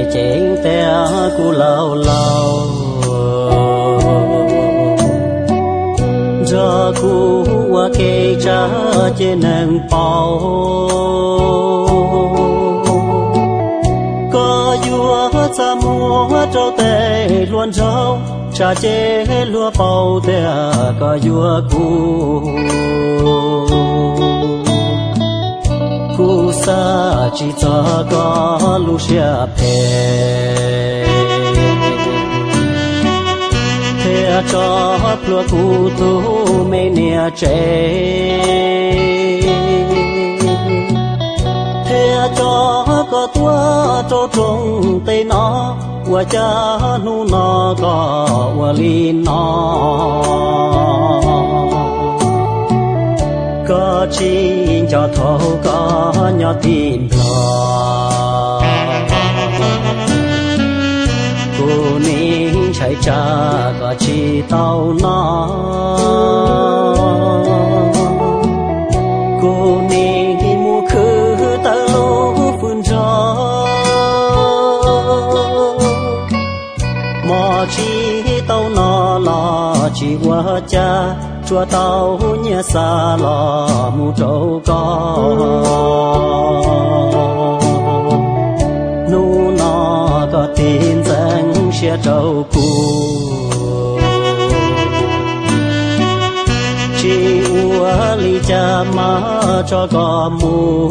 chén te cu lâu lâu cho cu qua kê cha trên nâng bao có vua cha mua trâu tê luôn trâu cha chế lúa bao tê có vua cu sa chỉ cho có lu xia phê thế cho lúa cu tu mê nia chế thế cho có tua trâu trông tây nó qua cha nu nó có qua li nó có chi cho thâu có nhỏ tìm lo cô nín chạy cha có chi tàu nó cô nín mua khứ ta lô phun gió mò chi tàu nó lo chỉ qua cha chua tàu nhẹ xa lò mu trâu có nu nó có tin rằng sẽ trâu cu chỉ ua li cha má cho có mu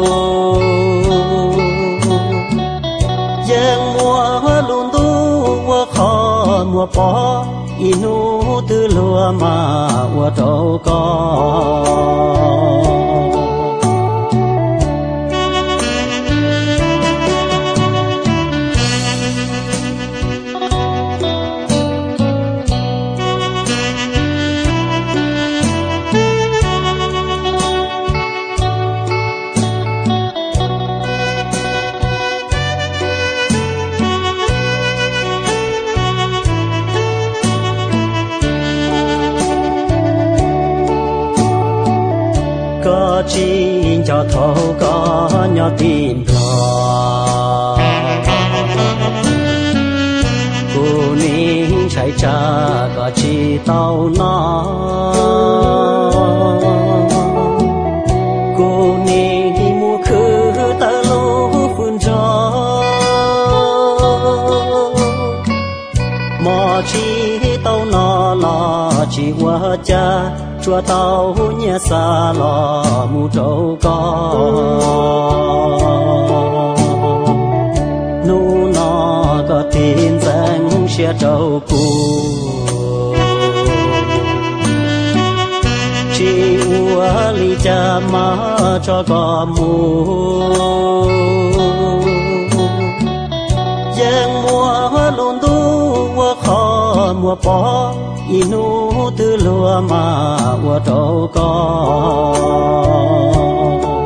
giang mua luôn tu ua khó mua bỏ inu từ lúa mà ua trâu có chi cho thâu có nhỏ tìm lo cô nín chạy cha có chi tàu nó cô nín mua khứ ta lô phun gió mò chi tàu nó lo chỉ qua cha chua tàu nhẹ xa lò mu trâu có nu nó có tin rằng sẽ trâu cu chỉ ua li cha má cho có mu giang mua luôn tu ua khó mua bỏ inu từ lúa mà ua trâu có